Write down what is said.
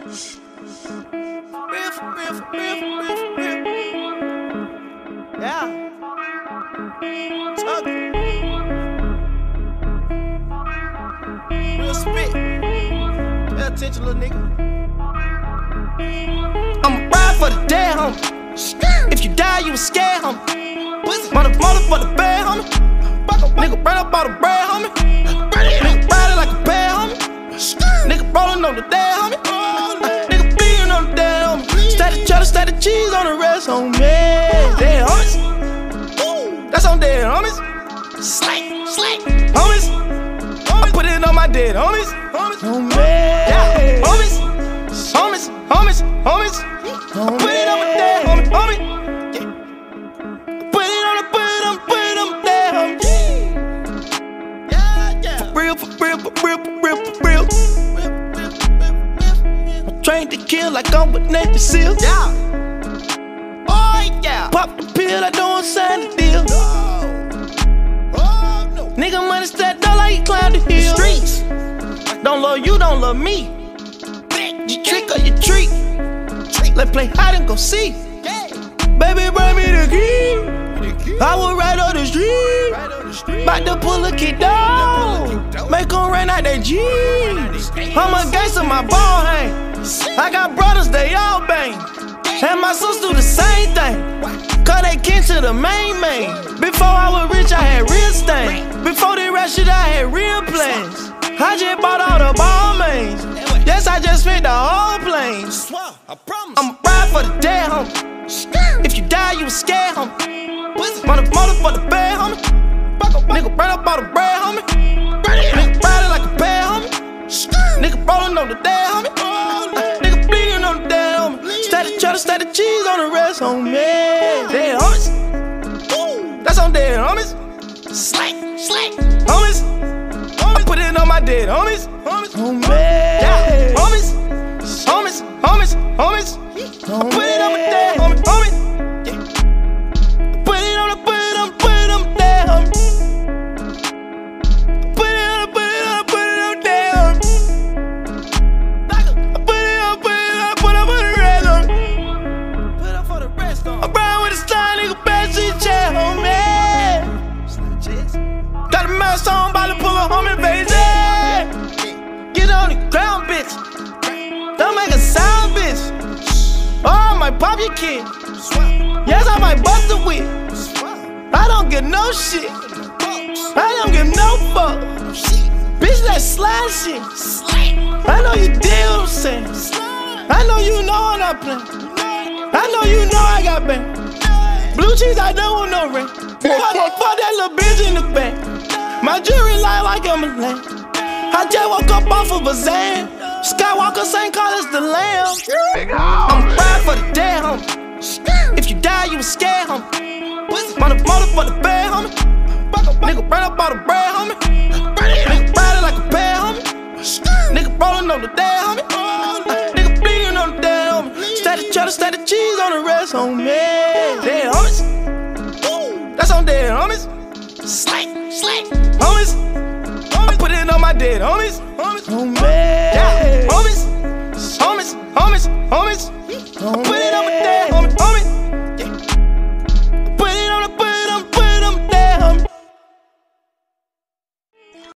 Yeah. Tuck. Real spit. Pay attention, little nigga. I'ma ride for the dead, homie. If you die, you was scared, homie. Mother for the bad, homie. Nigga burn up all the bread, homie. Nigga riding like a bad, homie. Nigga rolling on the dead, homie. Nigga beating on the dead, homie. Static cheddar, static cheese on the rest, homie. Dead homies. That's on dead homies. Slay, homies. I put it on my dead homies. Yeah, homies. I put it on my dead homie. Yeah. Put it on the dead homie. Yeah. For real. I'm trained to kill like I'm with Navy SEAL. Yeah. Oh yeah. Pop the pill, I don't sign the deal. No. Nigga money stacked up like he climbed the hill. Streets. Don't love you, don't love me. You trick or you treat. Let's play hide and go see. Baby, bring me the key. I was right on the street. Bout to pull a kid down. Make them rain out their jeans. I'm a gangster, my ball hang. I got brothers, they all bang. And my sisters do the same thing. Cause they kin to the main. Before I was rich, I had real stain. Before they rap shit, I had real plans. I just bought all the ball mains. Yes, I just spent the whole plane. I'ma ride for the dead, homie. If you die, you was scared, homie. Mother for the bad, homie. Nigga burn up all the bread, homie. Nigga riding like a bad, homie. Nigga rolling on the dead, homie. Nigga bleeding on the dead, homie. Static cheddar, static cheese on the rest, homie. Dead homies. That's on dead homies. Slay, homies. I put it on my dead homies. Yeah, homies. I put it on my dead homie. Yeah. Put it on the dead homie. Put it on the dead homie. I put up for the rest on. Put up for the rest on. I'm riding with a style nigga, bad shit, chat, homie. Got a mask on, about to pull a homie, baby. Get on the ground, bitch. Don't make a sound, bitch. Oh, I might pop your kid. Yes, I might bust the whip. I don't get no shit. I don't give no fuck. Bitch, that slide shit. I know you dig what I'm saying. I know you know I'm not playing. I know you know I got bang. Blue cheese, I don't want no ring. Fuck that little bitch in the back. My jewelry like I'm a lamb. I just woke up off of a Zan. Skywalker, same colors the lamb. I'm ride for the dead, homie. If you die, you was scared, homie. Mother for the bad, homie. Nigga burn up all the bread, homie. Nigga riding like a bad, homie. Nigga rolling on the dead, homie. Nigga bleeding on the dead, homie. Static cheddar, static cheese on the rest, homie. Dead homies. That's on dead homies. Slay, homies. I put it on my dead homies. Yeah, homies. I put it on my dead homies.